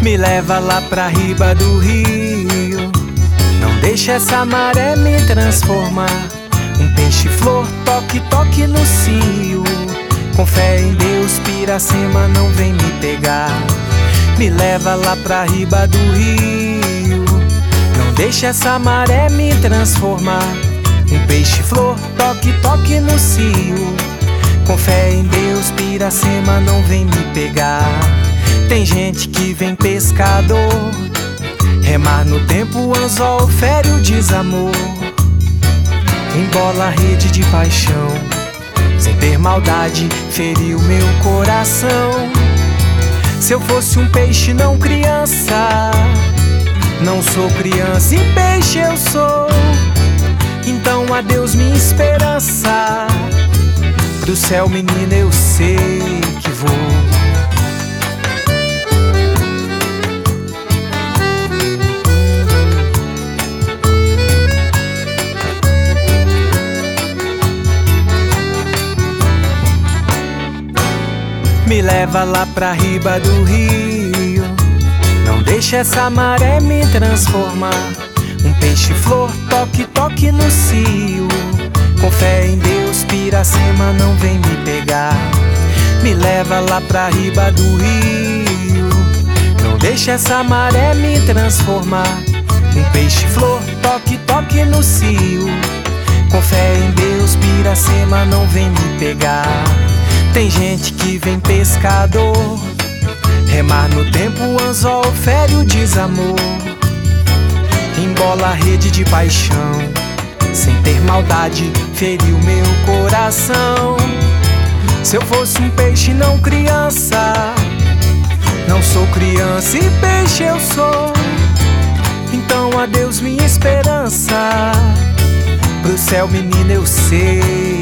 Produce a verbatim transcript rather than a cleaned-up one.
Me leva lá pra riba do rio, não deixa essa maré me transformar. Um peixe-flor, toque, toque no cio. Com fé em Deus, Piracema não vem me pegar. Me leva lá pra riba do rio, não deixa essa maré me transformar. Um peixe-flor, toque, toque no cio. Com fé em Deus, Piracema não vem me pegar. Tem gente que vem pescador, remar no tempo, o anzol fere o desamor. Embola a rede de paixão, sem ter maldade, feriu meu coração. Se eu fosse um peixe, não criança, não sou criança e peixe eu sou. Então adeus minha esperança, pro céu menina eu sei que vou. Me leva lá pra riba do rio, não deixa essa maré me transformar. Um peixe-flor, toque, toque no cio. Com fé em Deus, Piracema não vem me pegar. Me leva lá pra riba do rio, não deixa essa maré me transformar. Um peixe-flor, toque, toque no cio. Com fé em Deus, Piracema não vem me pegar. Tem gente que vem pescador, remar no tempo, o anzol fere o desamor. Embola a rede de paixão, sem ter maldade, feriu meu coração. Se eu fosse um peixe, não criança, não sou criança e peixe eu sou. Então adeus minha esperança, pro céu menina eu sei